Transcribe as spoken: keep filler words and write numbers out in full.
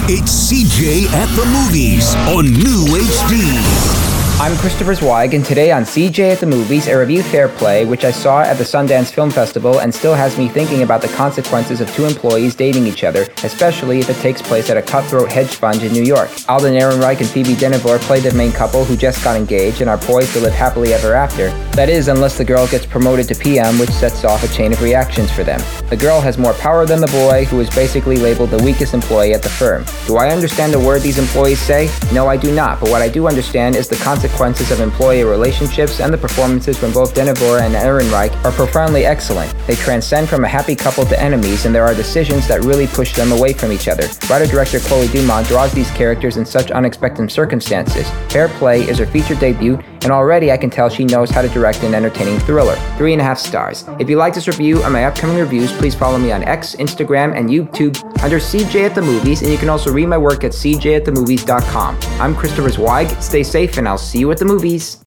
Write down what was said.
It's C J at the Movies on New H D. I'm Christopher Zweig, and today on C J at the Movies, I review Fair Play, which I saw at the Sundance Film Festival and still has me thinking about the consequences of two employees dating each other, especially if it takes place at a cutthroat hedge fund in New York. Alden Ehrenreich and Phoebe Dynevor play the main couple who just got engaged and are poised to live happily ever after. That is, unless the girl gets promoted to P M, which sets off a chain of reactions for them. The girl has more power than the boy, who is basically labeled the weakest employee at the firm. Do I understand a word these employees say? No, I do not, but what I do understand is the consequences consequences of employee relationships, and the performances from both Dynevor and Ehrenreich are profoundly excellent. They transcend from a happy couple to enemies, and there are decisions that really push them away from each other. Writer-director Chloe Dumont draws these characters in such unexpected circumstances. Fair Play is her feature debut, and already I can tell she knows how to direct an entertaining thriller. Three and a half stars. If you like this review and my upcoming reviews, please follow me on X, Instagram, and YouTube under C J at the Movies, and you can also read my work at c j at the movies dot com. I'm Christopher Zweig. Stay safe, and I'll see you at the movies.